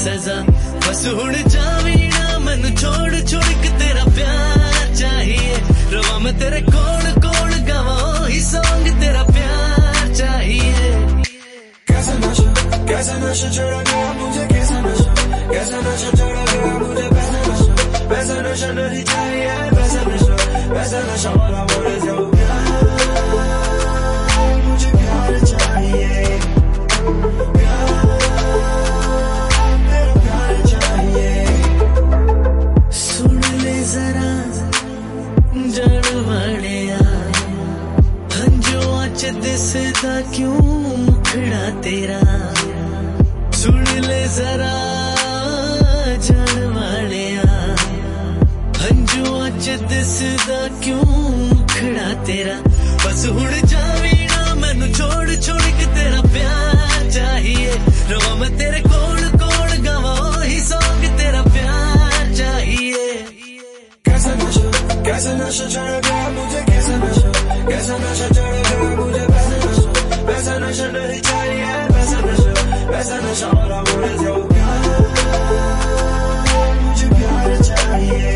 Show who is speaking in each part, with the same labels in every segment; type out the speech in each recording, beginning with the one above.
Speaker 1: सजा। बस हुण जावी ना मैनू छोड़ छोड़ के तेरा प्यार चाहिए। रवा मैं तेरे कोल कोल गावा ही सॉन्ग तेरा प्यार चाहिए।
Speaker 2: कैसा नशा चढ़ा गया मुझे, कैसा नशा चढ़ा गया मुझे। पैसा नशा नहीं चाहिए, पैसा नशा वाला बोल जाओ। मुझे प्यार चाहिए, प्यार चाहिए।
Speaker 1: सुन ले जरा जान वालिया, हंजुआं च दिसदा क्यों मुखड़ा तेरा। सुन ले जरा जान वालिया, हंजुआं च दिसदा क्यों मुखड़ा तेरा। बस हुण जावी ना मैनू छोड़ छोड़ के तेरा प्यार चाहिए। रवा मैं तेरे कोल कोल गावा ही सॉन्ग तेरा प्यार चाहिए।
Speaker 2: कैसा नशा चढ़ा गया मुझे, कैसा नशा चढ़ा गया मुझे। पैसा नशा नहीं चाहिए, पैसा नशा वाला बोल जाओ। मुझे प्यार चाहिए,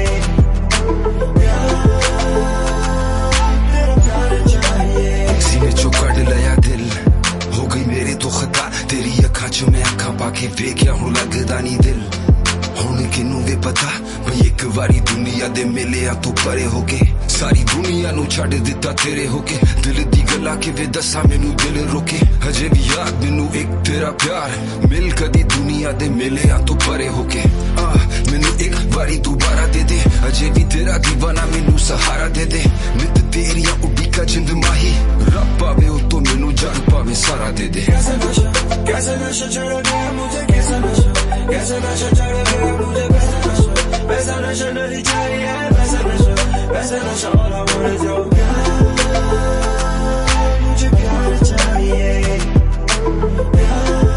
Speaker 2: प्यार चाहिए।
Speaker 3: सीने चो कड़ लिया दिल, हो गई मेरे तो खता। तेरी अखां च मैं अखां पाके वेख्या हुण लगदा नी दिल। हुण किनू वे पता भई एक वारी दुनिया दे मिलिया तू परे होके। सारी दुनिया नू छड़ दिता तेरे होके। दिल दी गल्लां किवें दस्सां मैनू दिल रोके। हजे भी याद मैनू एक तेरा प्यार, मिल कदी दुनिया दे मिलिया तू परे होके। मैनू एक बारी दोबारा दे दे, अजे भी तेरा दीवाना मैनू सहारा दे दे। नित तेरिया उड़ीका जिंद माही, रब पावे ओ तो मैनू जान पावे सारा दे दे।
Speaker 2: कैसा नशा चढ़ा गया मुझे, कैसा नशा चढ़ा गया मुझे। पैसा नशा नहीं चाहिए, पैसा नशा वाला बोल जाओ। मुझे प्यार चाहिए, प्यार